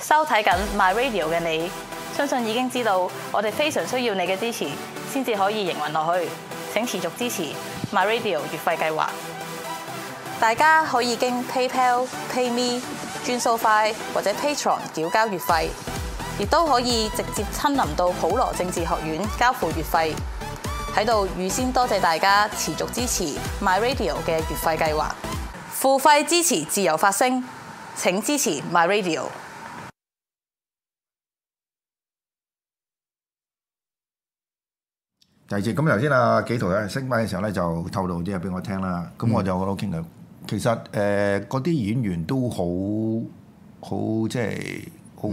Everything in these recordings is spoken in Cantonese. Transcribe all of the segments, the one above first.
收睇緊 My Radio 嘅你，相信已經知道我哋非常需要你嘅支持，先至可以營運落去。請持續支持 My Radio 月費計劃。大家可以經 PayPal、PayMe、轉數快或者 Patreon 繳交月費，亦都可以直接親臨到普羅政治學院交付月費。喺度預先多謝大家持續支持 My Radio 嘅月費計劃，付費支持自由發聲。請支持 My Radio。 第二節咁頭先啊，紀陶咧升班嘅時候咧就透露啲嘢俾我聽啦。咁我就好傾偈。其實嗰啲演員都好即係好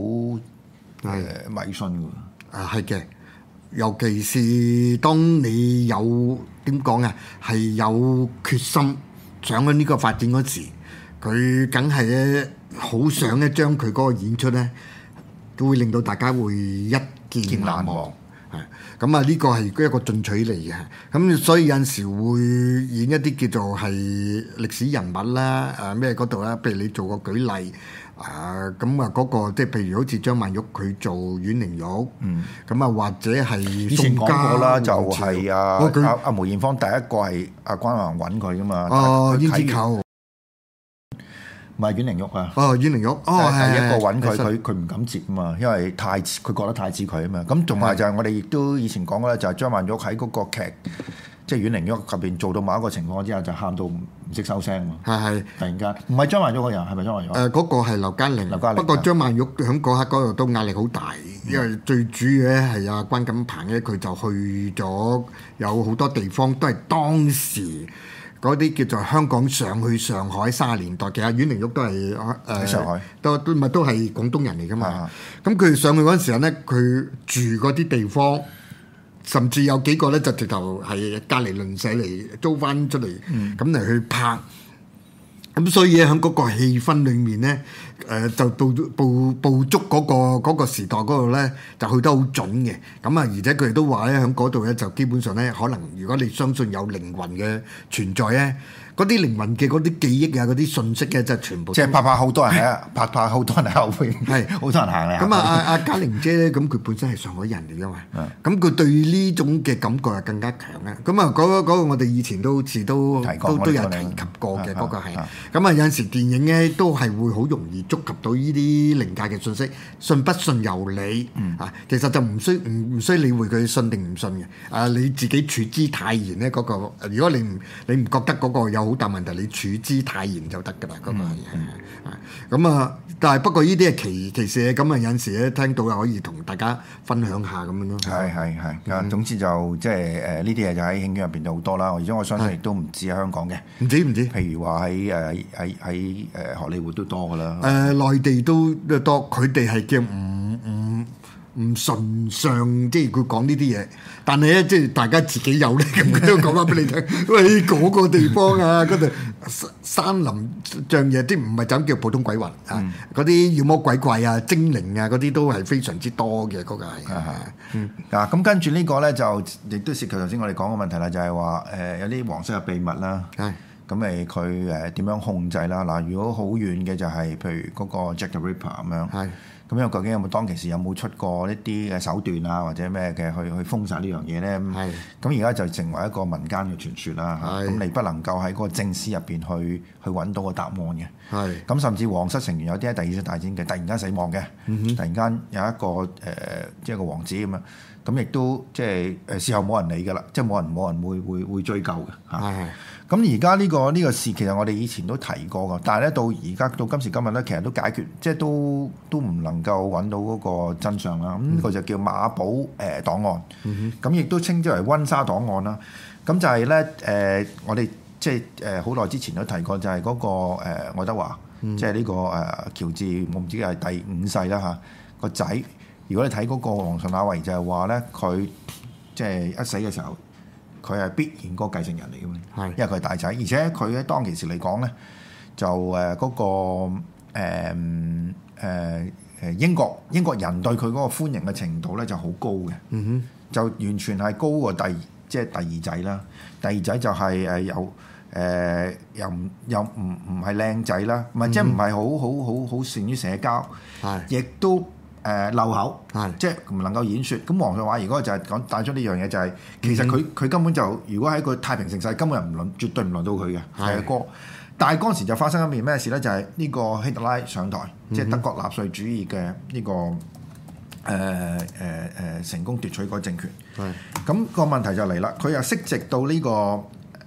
迷信㗎。 啊，係嘅。尤其是當你有點講啊，係有決心想喺呢個發展嗰時。佢梗係咧，好想咧將佢嗰個演出咧，都會令到大家會一見難忘。係咁啊！呢個係一個進取嚟嘅。咁所以有陣時會演一啲叫做係歷史人物啦，咩嗰度啦，譬如你做個舉例咁啊嗰個即係譬如好似張曼玉佢做阮玲玉，咁啊或者係以前講過啦，就係阿梅艷芳第一個係阿關宏揾佢噶嘛。 哦，胭脂扣。 唔係阮玲玉啊！ 阮玲玉， 第一個揾佢唔敢接啊嘛，因為佢覺得太似佢啊嘛。咁同埋就係我哋亦都以前講過咧，就係張曼玉喺嗰個劇，即係阮玲玉入邊做到某一個情況之後，就喊到唔識收聲嘛。係突然間，唔係張曼玉個人，係咪張曼玉？嗰個係劉嘉玲。不過張曼玉喺嗰刻嗰度都壓力好大，因為最主要咧係阿關錦鵬咧，佢就去咗有好多地方都係當時。嗰啲叫做香港上去上海30年代，其實阮玲玉都係上海， 都係廣東人嚟噶嘛。咁佢上去嗰陣時候咧，佢住嗰啲地方，甚至有幾個咧就直頭係隔離鄰舍嚟租翻出嚟，咁嚟去拍。咁所以喺嗰個氣氛裏面咧，就捕捉嗰個時代嗰度咧，就去得好準嘅。咁啊，而且佢哋都話咧，喺嗰度咧就基本上咧，可能如果你相信有靈魂嘅存在咧，嗰啲靈魂嘅嗰啲記憶啊，嗰啲信息咧，就全部即係拍好多人喺拍好多人喺後邊，係好多人行嚟。 咁阿嘉玲姐咧，咁佢本身係上海人嚟噶嘛，咁佢對呢種嘅感覺係更加強啊。咁啊，嗰個我哋以前都好似都有提及過嘅，嗰個係。咁啊，有陣時電影咧都係會好容易觸及到呢啲靈界嘅信息，信不信由你其實就唔需理會佢信定唔信嘅。你自己處之泰然咧，嗰個如果你唔覺得嗰個有好大問題，你處之泰然就得㗎啦。嗰個咁啊，但係不過呢啲係其事嘅，咁啊有陣時咧聽到又可以同大家分享下咁樣咯。 係總之就即係呢啲嘢就喺影院入邊就好多啦，而且我相信亦都唔止喺香港嘅， 唔止。 譬如話喺荷里活都多㗎啦。 內地都多，佢哋係叫唔純上，即係佢講呢啲嘢，但係咧即係大家自己有咧，咁佢都講翻俾你聽。喂，嗰個地方啊，嗰度山林象嘢，即係唔係就咁叫普通鬼魂啊？嗰啲妖魔鬼怪啊、精靈啊，嗰啲都係非常之多嘅，嗰個係。 嗱，咁跟住呢個咧就亦都涉及頭先我哋講嘅問題啦，就係話有啲皇室嘅秘密啦。咁咪佢點樣控制啦？嗱，如果好遠嘅就係譬如嗰個 Jack the Ripper 咁樣。咁樣究竟有冇當其時有冇出過一啲嘅手段啊，或者咩嘅去封殺呢樣嘢咧？咁而家就成為一個民間嘅傳說啦。咁你不能夠喺嗰個正史入邊去揾到個答案嘅。咁甚至皇室成員有啲喺第二次大戰嘅突然間死亡嘅，突然間有一個即係個王子咁樣，咁亦都即係事後冇人理㗎啦，即係冇人會追究嘅。咁而家呢個事其實我哋以前都提過㗎，但係咧到而家到今時今日咧，其實都解決，即係都唔能夠揾到嗰個真相啦。咁呢個就叫馬寶檔案，咁亦都稱之為溫莎檔案啦。咁就係咧我哋即係好耐之前都提過，就係嗰個愛德華，即係呢個喬治，我唔知係第5世啦嚇個仔。如果你睇嗰個皇上那維就係話咧，佢即係一死嘅時候。佢係必然嗰個繼承人嚟嘅嘛，因為佢係大仔，而且佢喺當其時嚟講咧，就嗰個英國人對佢嗰個歡迎嘅程度咧就好高嘅，就完全係高過第二仔啦。第二仔就係有又唔係靚仔啦，唔係即係唔係好善於社交，亦都漏口，即係唔能夠演説。咁黃上話如果就係講帶出呢樣嘢，就係其實佢根本就如果喺個太平盛世，根本絕對唔輪到佢嘅係歌。但係嗰陣時就發生一件咩事咧？就係呢個希特拉上台，即係德國納粹主義嘅呢個成功奪取個政權。咁個問題就嚟啦，佢又識直到呢個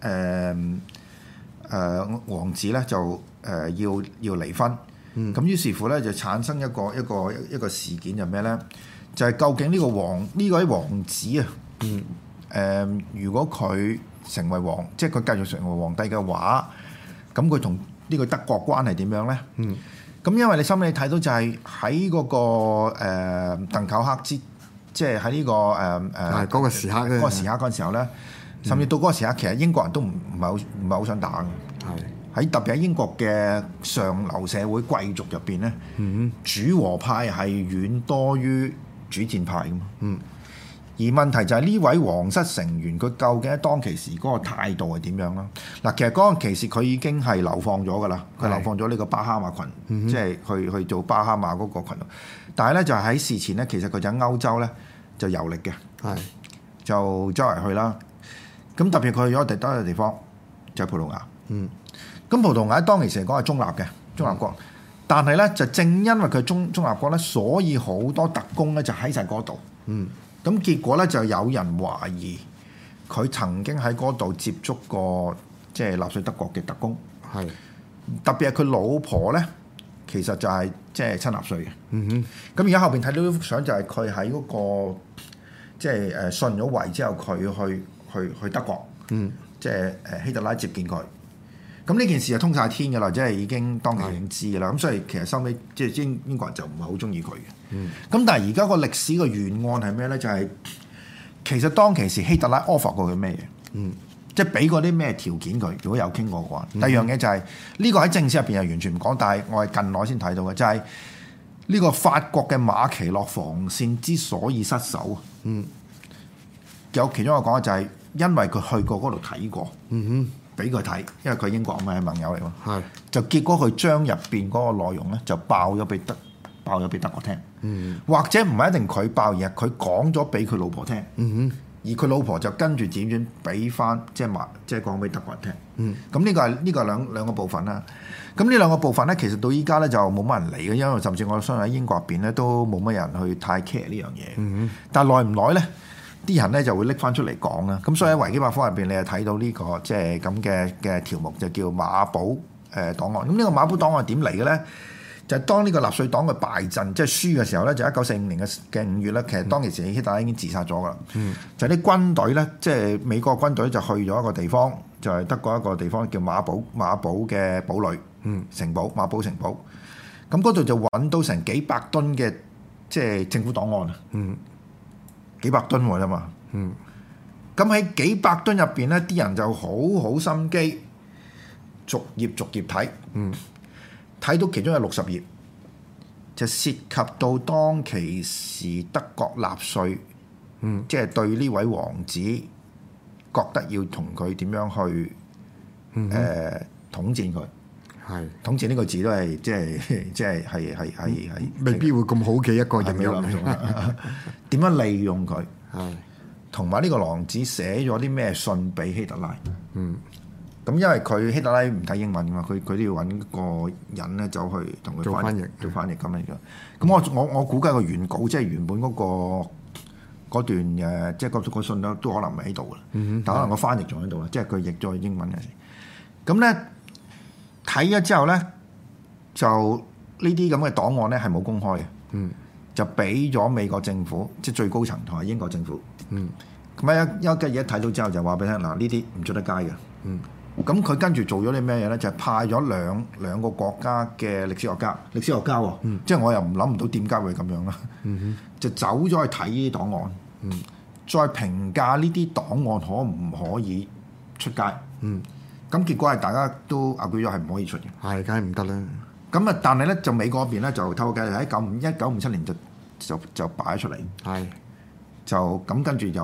王子咧就要離婚。咁於是乎咧就產生一個事件就咩咧？就係究竟呢位王子啊，如果佢成為即係佢繼續成為皇帝嘅話，咁佢同呢個德國關係點樣咧？咁因為你心裏睇到就係喺嗰個鄧寇克即係喺呢個嗰個時刻嗰陣時候咧，甚至到嗰個時刻，其實英國人都唔係好想打嘅。喺特別喺英國嘅上流社會貴族入邊咧，主和派係遠多於主戰派嘅嘛。而問題就係呢位皇室成員，佢究竟喺當其時嗰個態度係點樣啦？嗱，其實嗰個其時佢已經係流放咗㗎啦，佢流放咗呢個巴哈馬群，即係去做巴哈馬嗰個群。但係咧就喺事前咧，其實佢就喺歐洲咧就遊歷嘅，就周圍去啦。咁特別佢去咗第多個地方就係葡萄牙。咁葡萄牙當其時嚟講係中立嘅中立國，但係咧就正因為佢中立國咧，所以好多特工咧就喺晒嗰度。咁結果咧就有人懷疑佢曾經喺嗰度接觸過即係納粹德國嘅特工，特別係佢老婆咧，其實就係即係親納粹嘅。咁而家後邊睇到啲相就係佢喺嗰個即係信咗位之後，佢去德國，即係希特拉接見佢。咁呢件事就通晒天㗎啦，即係已經當年已經知㗎啦。咁所以其實收尾即係英國人就唔係好中意佢嘅。咁但係而家個歷史嘅原案係咩咧？就係其實當其時希特拉 offer 過佢咩嘢？即係俾過啲咩條件佢？如果有傾過嘅話，第二樣嘢就係呢個喺正史入邊係完全唔講，但係我係近來先睇到嘅，就係呢個法國嘅馬其諾防線之所以失守。有其中一個講嘅就係因為佢去過嗰度睇過。俾佢睇，因為佢英國咪係盟友嚟喎，就結果佢將入邊嗰個內容咧就爆咗俾德國聽，或者唔係一定佢爆，而係佢講咗俾佢老婆聽，而佢老婆就跟住輾轉俾翻即係講俾德國人聽。咁呢個係兩個部分啦。咁呢兩個部分咧，其實到依家咧就冇乜人嚟嘅，因為甚至我相信喺英國入邊咧都冇乜人去太 care 呢樣嘢。但係耐唔耐咧？啲人咧就會拎翻出嚟講啦，咁所以喺維基百科入邊，你就睇到呢個即係咁嘅條目，就叫馬堡檔案。咁呢個馬堡檔案點嚟嘅咧？就係當呢個納粹黨嘅敗陣，即係輸嘅時候咧，就1945年嘅5月咧，其實當其時希特拉已經自殺咗噶啦。就啲軍隊咧，即係美國軍隊就去咗一個地方，就係德國一個地方叫馬堡嘅堡壘城堡，馬堡城堡。咁嗰度就揾到成幾百噸嘅即係政府檔案啊！幾百噸喎啫嘛，咁喺幾百噸入邊咧，啲人就好心機，逐頁睇，睇到其中有60頁，就涉及到當其時德國納粹，即係對呢位王子覺得要同佢點樣去統戰佢，統戰呢個字都係即係未必會咁好嘅一個人物， 點樣利用佢？同埋呢個王子寫咗啲咩信俾希特拉？咁因為希特拉唔睇英文㗎嘛，佢都要揾個人咧走去同佢做翻譯咁嚟嘅。咁我估計個原稿即係原本嗰段即係個信都可能唔喺度嘅，但可能個翻譯仲喺度啦，即係佢譯咗英文嘅時。咁咧睇咗之後咧，就呢啲咁嘅檔案咧係冇公開嘅。就俾咗美國政府，即係最高層同埋英國政府。咁一睇到之後就話俾你聽，嗱呢啲唔出得街嘅。咁佢跟住做咗啲咩嘢咧？就係派咗兩個國家嘅歷史學家喎。即係我又諗唔到點解會咁樣啦。就走咗去睇呢啲檔案，再評價呢啲檔案可唔可以出街。咁結果係大家都agree咗係唔可以出嘅。 係，梗係唔得啦。 咁啊，但係咧就美國嗰邊咧就透過計喺1957年就擺出嚟，就咁跟住又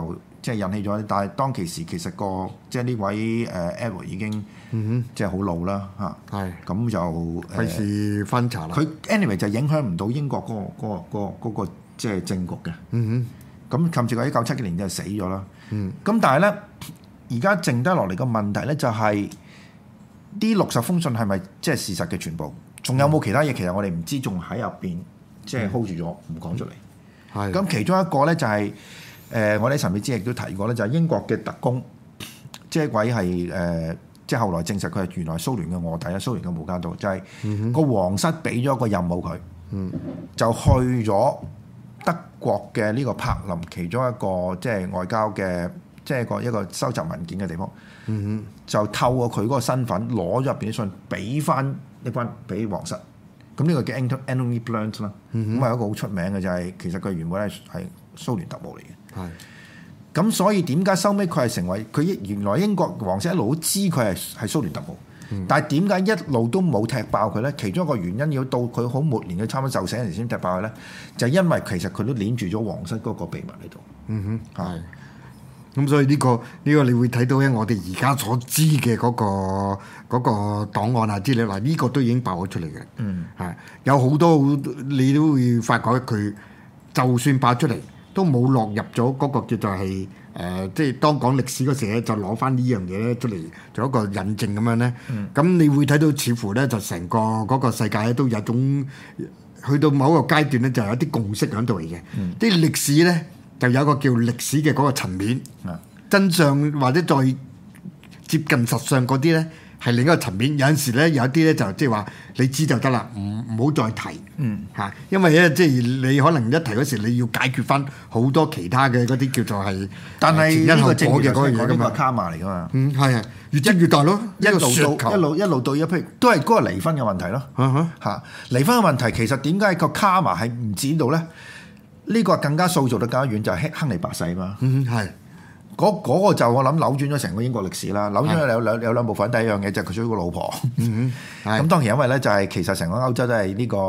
即係引起咗，但係當其時其實即係呢位Edward 已經即係好老啦嚇，咁就費事翻查啦。 佢 anyway 就影響唔到英國嗰個即係政局嘅。咁甚至佢1970年就死咗啦。咁但係咧，而家剩低落嚟個問題咧就係呢60封信係咪即係事實嘅全部？仲有冇其他嘢？其實我哋唔知，仲喺入邊即係 hold 住咗，唔講出嚟。咁其中一個咧就係、我哋神秘之亦都提過咧，就係英國嘅特工，即係一位係即係後來證實佢係原來蘇聯嘅臥底啦，蘇聯嘅無間道，就係、個皇室俾咗一個任務佢，就去咗德國嘅呢個柏林其中一個即係外交嘅即係一個收集文件嘅地方，就透過佢嗰個身份攞咗入邊啲信，俾翻一班俾皇室。咁呢個叫 Anthony Blunt 啦，咁係一個好出名嘅就係、其實佢原本係蘇聯特務嚟嘅。咁所以點解收尾佢係成為佢原來英國皇室一路都知佢係蘇聯特務，但係點解一路都冇踢爆佢咧？其中一個原因要到佢好末年，佢差唔多就死嗰陣時先踢爆佢咧，就係、因為其實佢都攆住咗皇室嗰個秘密喺度。 咁所以呢個你會睇到咧，我哋而家所知嘅嗰個檔案啊資料，嗱呢個都已經爆咗出嚟嘅。有好多你都會發覺佢就算爆出嚟，都冇落入咗嗰個叫做係即係當講歷史嗰時咧，就攞翻呢樣嘢咧出嚟做一個印證咁樣咧。咁你會睇到似乎咧，就成個嗰個世界咧都有一種去到某一個階段咧，就有啲共識喺度嚟嘅。啲歷史咧。就有一個叫歷史嘅嗰個層面，真相或者再接近實相嗰啲咧，係另一個層面。有陣時咧，有啲咧就即係話你知就得啦，唔好再提嚇，因為咧即係你可能一提嗰時，你要解決翻好多其他嘅嗰啲叫做係， 但係呢個正嘅嗰樣嘢咁嘛，卡瑪嚟噶嘛， 係啊，越積越大咯， 一路到一譬如都係嗰個離婚嘅問題咯，離婚嘅問題其實點解個卡瑪係唔止到咧？呢個更加塑造得更加遠，就係亨利八世嘛。係嗰個就我諗扭轉咗成個英國歷史啦。扭轉咗有兩部分，第一樣嘢就係佢追個老婆。咁當然因為咧就係其實成個歐洲都係呢個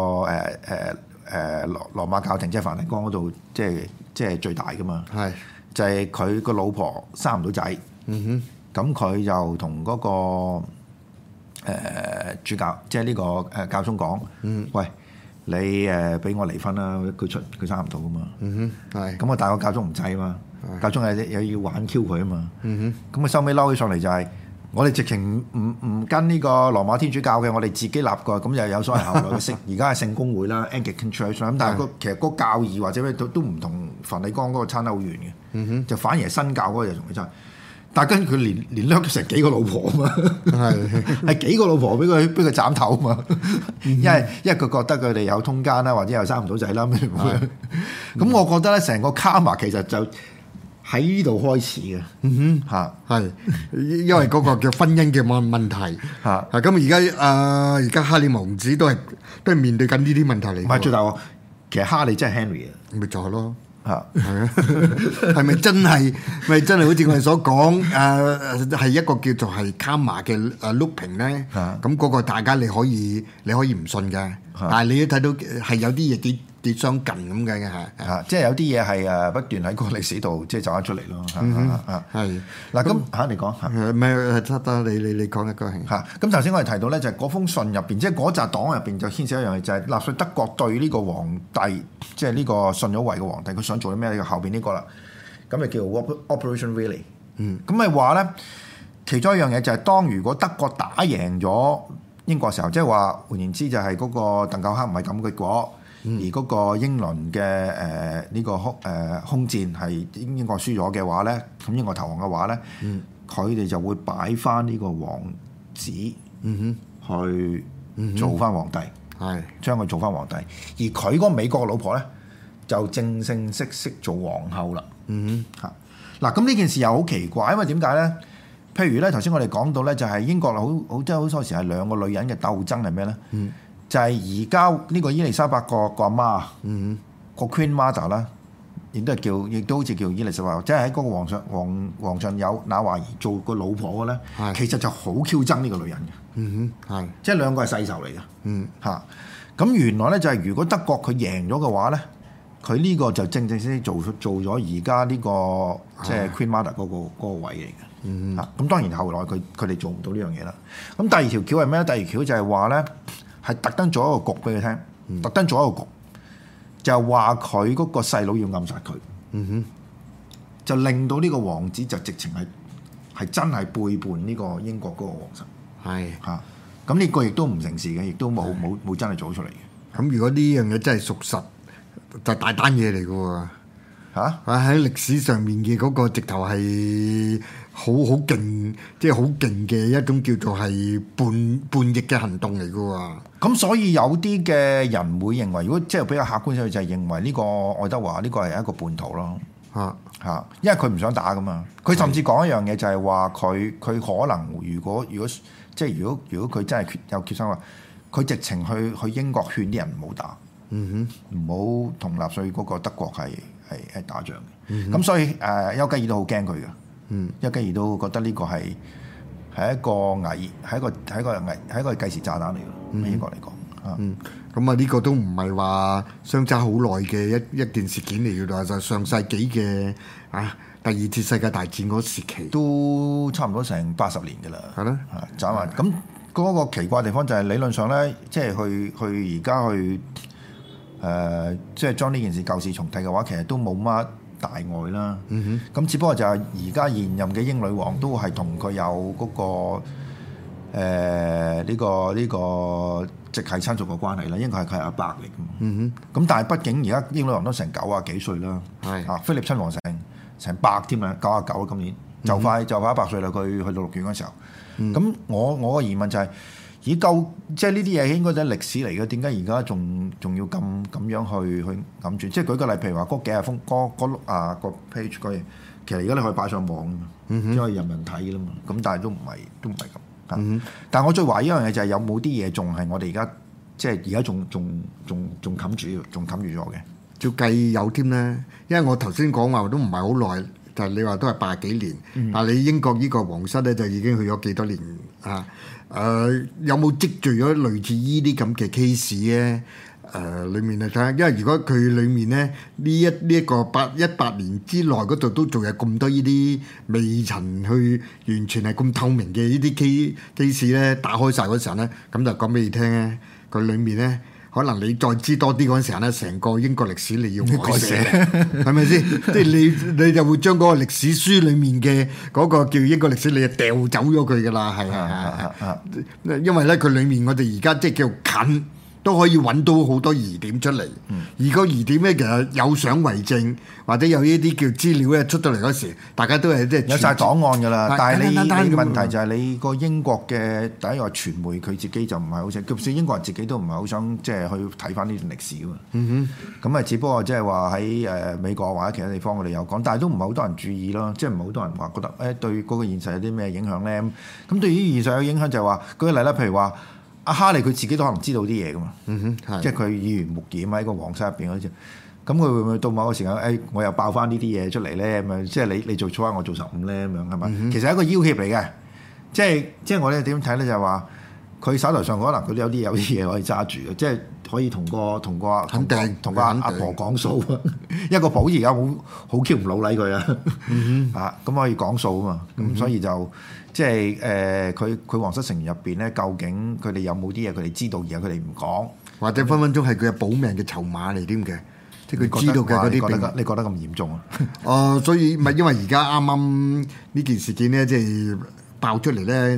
羅馬教廷即係梵蒂岡嗰度即係最大噶嘛。就係佢個老婆生唔到仔。咁佢就同嗰個主教即係呢個教宗講：喂！你俾我離婚啦！佢生唔到噶嘛？咁我大個教宗唔制啊嘛，教宗又要玩 Q 佢啊嘛。咁佢收尾嬲起上嚟就係、我哋直情唔跟呢個羅馬天主教嘅，我哋自己立個咁又有所謂後來嘅聖，而家係聖公會啦 Anglican Church 咁，但係其實嗰個教義或者咩都唔同梵蒂岡嗰個差得好遠嘅，就反而係新教嗰個就同佢爭。但係跟住佢連掠成幾個老婆啊嘛，係幾個老婆俾佢斬頭啊嘛，因為佢覺得佢哋有通姦啦，或者又生唔到仔啦咁樣。咁我覺得咧，成個卡瑪其實就喺呢度開始嘅。 係因為嗰個叫婚姻嘅問題嚇。咁而家哈利王子都係面對緊呢啲問題嚟。 唔係最大喎，其實哈利真係 Henry 啊， 咪就係咯。係啊，係咪真係好似我哋所講係一個叫做係卡瑪嘅looping咧？咁嗰個大家你可以唔信嘅，但係你都睇到係有啲嘢跌相近咁嘅係即係有啲嘢係不斷喺個歷史度即係走翻出嚟咯。係嗱咁你講咩？得你講一個係咁頭先我哋提到咧，就係嗰封信入邊，即係嗰紮檔入邊就牽涉一樣嘢，就係納粹德國對呢個皇帝，即係呢個信咗位嘅皇帝，佢想做啲咩？呢個後邊呢個啦，咁就叫 Operation Relay。咁咪話咧，其中一樣嘢就係當如果德國打贏咗英國時候，即係話換言之就係嗰個鄧寇克唔係咁嘅結果。而嗰個英倫嘅呢個空戰係英國輸咗嘅話咧，咁英國投降嘅話咧，佢哋就會擺翻呢個王子去做翻皇帝，將佢做翻皇帝。而佢嗰個美國嘅老婆咧，就正式做皇后啦。嗱，咁呢件事又好奇怪，因為點解咧？譬如咧，頭先我哋講到咧，就係英國好即係好多時係兩個女人嘅鬥爭係咩咧？就係而家呢個伊麗莎白個阿媽，個 Queen Mother 啦，亦都好似叫伊麗莎白，即係喺嗰個皇上有那華兒做個老婆嘅咧，其實就好 Q 憎呢個女人嘅，即係兩個係世仇嚟嘅，咁原來咧就係如果德國佢贏咗嘅話咧， 佢呢個就正式做咗而家呢個即係 Queen Mother 嗰個位嚟嘅。咁當然後來佢哋做唔到呢樣嘢啦。咁第二條橋係咩咧？第二條就係話咧係特登做一個局俾佢聽，特登做一個局，就係話佢嗰個細佬要暗殺佢。就令到呢個王子就直情係真係背叛呢個英國嗰個皇室。係嚇，咁呢個亦都唔成事嘅，亦都冇真係做出嚟嘅。 咁如果呢樣嘢真係屬實，就大單嘢嚟嘅喎。嚇！喺歷史上面嘅嗰個直頭係好勁，即係好勁嘅一種叫做係叛逆嘅行動嚟嘅喎。 咁所以有啲嘅人會認為，如果即係比較客觀上就係認為呢個愛德華呢個係一個叛徒咯。嚇！因為佢唔想打噶嘛。佢甚至講一樣嘢就係話佢可能如果即係如果佢真係有決心話，佢直情去英國勸啲人唔好打。唔好同納粹嗰個德國係打仗嘅。咁所以丘吉爾都好驚佢嘅。丘吉爾都覺得呢個係一個計時炸彈嚟嘅。喺英國嚟講。 咁啊呢個都唔係話相差好耐嘅一件事件嚟嘅啦，就上世紀嘅第二次世界大戰嗰時期都差唔多成80年嘅啦。係咯，斬埋咁嗰個奇怪的地方就係理論上咧，即係去而家去即係將呢件事舊事重提嘅話，其實都冇乜大礙啦。咁只不過就係而家現任嘅英女王都係同佢有嗰個呢個直系親屬嘅關係啦，應該係佢係阿伯嚟嘅嘛。咁但係畢竟而家英女王都成90幾歲啦，菲臘親王成100添啦，99啦今年，就快100歲啦。佢去到6月嗰時候，咁我個疑問就係，即係呢啲嘢應該都係歷史嚟嘅，點解而家仲要咁樣去揞住？即係舉個例，譬如話嗰幾廿封嗰個 page 嗰嘢，其實而家你可以擺上網啊嘛，因為人民睇㗎啦嘛。咁但係都唔係咁。但係我最懷疑一樣嘢就係有冇啲嘢仲係我哋而家即係而家仲冚住咗嘅？ 照計有添啦，因為我頭先講話都唔係好耐，就係你話都係80幾年，但係你英國呢個皇室咧就已經去咗幾多年啊？有冇積聚咗類似呢啲咁嘅 case 咧？裡面嚟睇下，因為如果佢裡面咧呢一個18年之內嗰度都仲有咁多呢啲未曾去完全係咁透明嘅呢啲 case 咧，打開晒嗰時候咧，咁就講俾你聽咧，佢裡面咧可能你再知多啲嗰陣時候咧，成個英國歷史你要改寫，係咪先？即係你就會將嗰個歷史書裡面嘅嗰個叫英國歷史，你就掉走咗佢㗎啦，係。因為咧佢裡面我哋而家即係叫近。都可以揾到好多疑點出嚟，而個疑點咧其實有相為證，或者有呢啲叫資料咧出到嚟嗰時，大家都係即係有晒檔案㗎啦。但係你問題就係你個英國嘅第一個傳媒佢自己就唔係好想，就算英國人自己都唔係好想即係去睇翻呢段歷史㗎嘛。咁只不過即係話喺美國或者其他地方我哋有講，但係都唔係好多人注意咯，即係唔係好多人話覺得對嗰個現實有啲咩影響咧？咁對於現實有影響就係話舉個例啦，譬如話。阿哈利佢自己都可能知道啲嘢噶嘛，即係佢耳濡目染喺個皇室入邊嗰啲，咁佢會唔會到某個時間，我又爆翻呢啲嘢出嚟咧？咁樣即係你做初一，我做15咧，咁樣係咪？其實係一個要挾嚟嘅，即係我哋點睇咧？就係話佢手頭上可能佢都有啲嘢可以揸住嘅，即係可以同個阿婆講數啊！一個婆而家好 Q 唔老禮佢啊，咁可以講數啊嘛，咁所以就。即係佢皇室成員入邊咧，究竟佢哋有冇啲嘢佢哋知道而佢哋唔講， 或者分分鐘係佢嘅保命嘅籌碼嚟添嘅，即係佢知道嘅嗰啲。 你覺得咁嚴重啊？ 所以咪因為而家啱啱呢件事件咧，即係爆出嚟咧，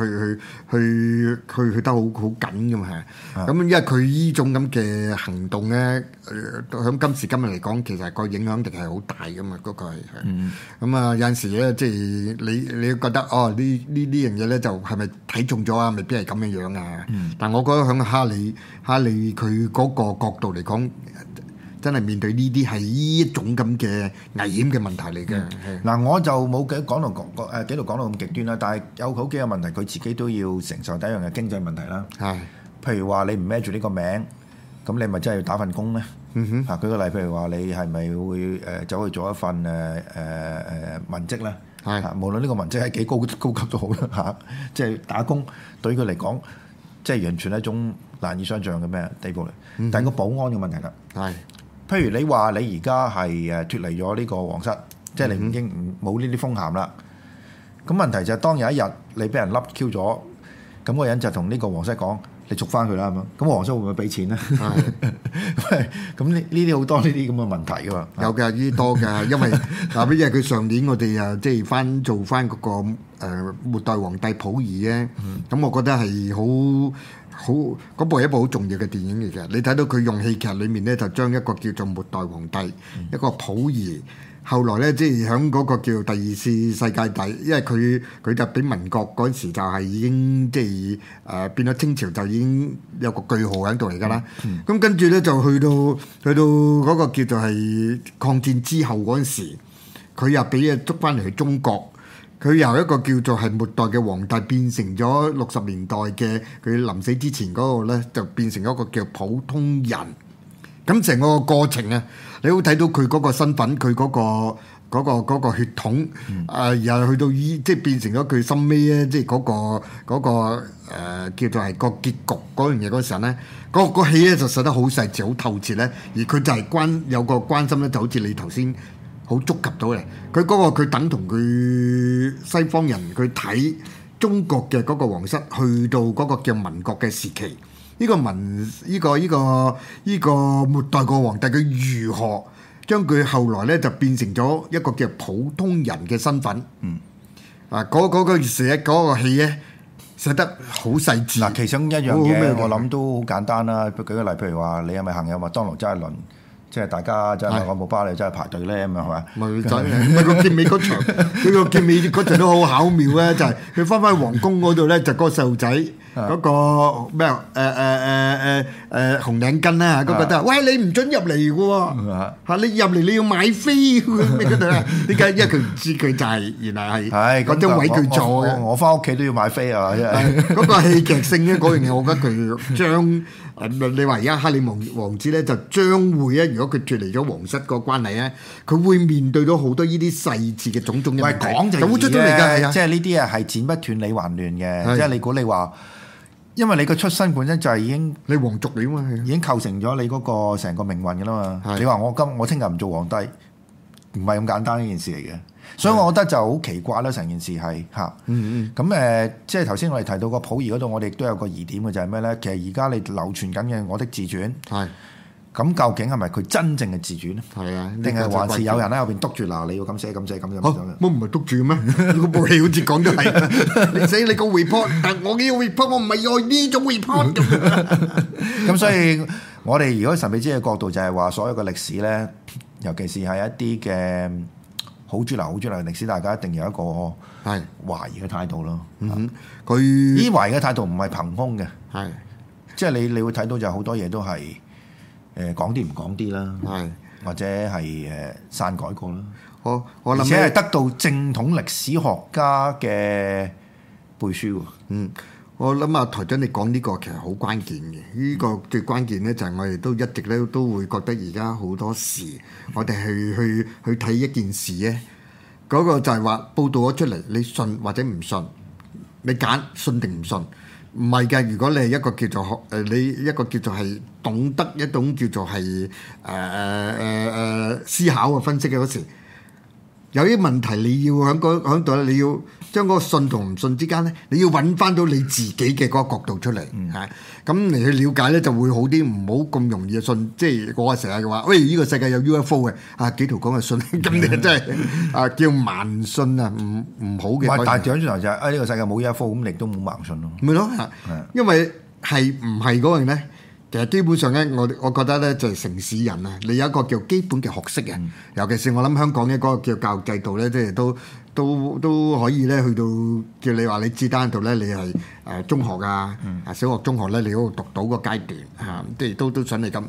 去得好緊㗎嘛係。咁因為佢呢種咁嘅行動咧，響今時今日嚟講，其實個影響力係好大㗎嘛，嗰個係。咁啊有陣時咧，即係你覺得呢樣嘢咧，就係咪睇中咗啊？未必係咁樣樣啊。但我覺得響哈利佢嗰個角度嚟講，真係面對呢啲係呢一種咁嘅危險嘅問題嚟嘅。 嗱，我就冇幾度講到咁極端啦，但係有好幾個問題，佢自己都要承受。第一樣係經濟問題啦，譬如話你唔孭住呢個名，咁你咪真係要打份工咩？舉個例，譬如話你係咪會走去做一份文職咧？無論呢個文職係幾高級都好啦，即係打工對於佢嚟講，即係完全係一種難以想像嘅咩地步嚟。但係個保安嘅問題啦， 譬如你話你而家係脫離咗呢個皇室，即係你已經冇呢啲封函啦。咁問題就係當有一日你俾人笠 Q 咗，咁個人就同呢個皇室講：你續翻佢啦咁樣。咁皇室會唔會俾錢咧？咁呢啲好多呢啲咁嘅問題噶嘛。 有㗎，呢啲多㗎，因為嗱，因為佢上年我哋即係做翻嗰個末代皇帝溥儀咧，咁我覺得係好嗰部係一部好重要嘅電影嚟嘅。你睇到佢用戲劇裏面咧，就將一個叫做末代皇帝，一個溥儀。後來咧，即係喺嗰個叫第二次世界大，因為佢就俾民國嗰陣時就係已經即係變咗清朝，就已經有個句號喺度嚟㗎啦。咁跟住咧就去到嗰個叫做係抗戰之後嗰陣時，佢又俾嘢捉翻嚟去中國。佢由一個叫做係末代嘅皇帝變成咗60年代嘅佢臨死之前嗰個咧，就變成一個叫普通人。咁成個過程啊，你好睇到佢嗰個身份，佢嗰個血統，又去到即係變成咗佢心尾咧，即係嗰個叫做係個結局嗰樣嘢嗰時候咧，個戲咧就寫得好細緻、好透徹咧，而佢就係有個關心咧，就好似你頭先好觸及到嘅，佢等同佢西方人佢睇中國嘅嗰個皇室，去到嗰個叫民國嘅時期。呢個末代個皇帝，佢如何將佢後來咧就變成咗一個叫普通人嘅身份？嗰個寫嗰個戲咧寫得好細緻。 嗱，其中一樣嘢我諗都好簡單啦。舉個例，譬如話你係咪行有麥當勞周杰倫？即係大家真係攞部包你真係排隊咧咁樣係嘛？ 咪個結尾嗰場，佢個結尾嗰場都好巧妙咧，就係佢翻返皇宮嗰度咧，就嗰個細路仔嗰個咩紅領巾啦，嗰個都係喂，你唔準入嚟嘅喎，你入嚟你要買飛咩嗰度啊？點解？因為佢唔知佢就係原來係嗰張位佢坐嘅。 我翻屋企都要買飛啊！ 嗰個戲劇性咧嗰樣嘢，我覺得佢將。你話而家哈里王子咧就將會咧，如果佢脫離咗皇室個關係咧，佢會面對到好多呢啲細緻嘅種種嘅問題。 講就易嘅，即係呢啲係剪不斷理還亂嘅。即係你估你話，因為你個出身本身就係已經你皇族嚟啊嘛， 已經構成咗你嗰個成個命運㗎啦嘛。你話我聽日唔做皇帝，唔係咁簡單一件事嚟嘅。所以我覺得就好奇怪啦，成件事係嚇。咁即係頭先我哋提到個溥儀嗰度，我哋都有個疑點嘅就係咩咧？其實而家你流傳緊嘅《我的自傳》，咁究竟係咪佢真正嘅自傳咧？係啊，定係還是有人喺後邊督住嗱？你要咁寫咁寫咁樣。 我唔係督住咩？嗰部戲好似講咗係你寫你個 report， 但我嘅 report 我唔係愛呢種 report。 咁所以我哋如果神秘之嘅角度就係話，所有嘅歷史咧，尤其是係一啲嘅。好主流嘅歷史，大家一定有一個懷疑嘅態度咯。佢呢懷疑嘅態度唔係憑空嘅，即係你會睇到就好多嘢都係講啲唔講啲啦，或者係篡改過啦。我諗而且係得到正統歷史學家嘅背書。 我諗台長你講呢個其實好關鍵嘅，呢個最關鍵咧就係我哋都一直咧都會覺得而家好多時，我哋去睇一件事咧，嗰個就係話報導咗出嚟，你信或者唔信，你揀信定唔信？唔係嘅，如果你係一個叫做你一個叫做係懂得一種叫做係思考嘅分析嘅嗰時。有啲問題你要喺度你要將嗰個信同唔信之間咧，你要揾翻到你自己嘅嗰個角度出嚟，咁嚟去了解咧就會好啲，唔好咁容易信。即係我成日嘅話，喂，呢個世界有 UFO 嘅，幾條講嘅信，咁你真係叫盲信啊，唔好嘅。 但係轉轉頭就係呢個世界冇 UFO，咁你都冇盲信咯。 咪咯，因為係唔係嗰樣咧？其實基本上咧，我覺得咧就係城市人啊，你有一個叫基本嘅學識嘅，尤其是我諗香港嘅嗰個叫教育制度咧，即係都可以咧去到叫你話你知單度咧，你係中學啊，小學、中學咧，你嗰度讀到個階段嚇，即係都想你咁，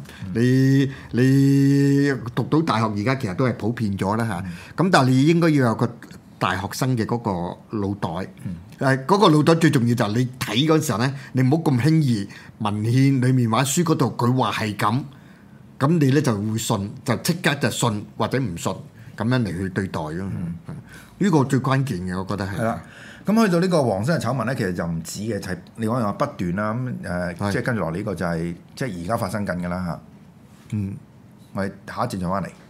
你讀到大學而家其實都係普遍咗啦嚇，咁但係你應該要有個大學生嘅嗰個腦袋，嗰個腦袋最重要就係你睇嗰陣時候咧，你唔好咁輕易文獻裡面或者書嗰度佢話係咁你咧就會信，就即刻就信或者唔信，咁樣嚟去對待咯。呢個最關鍵嘅，我覺得係。係啦， 咁去到呢個皇室嘅醜聞咧，其實就唔止嘅，就係你講話不斷啦，即係跟住落嚟呢個就係即係而家發生緊嘅啦嚇。 我哋下一節再翻嚟。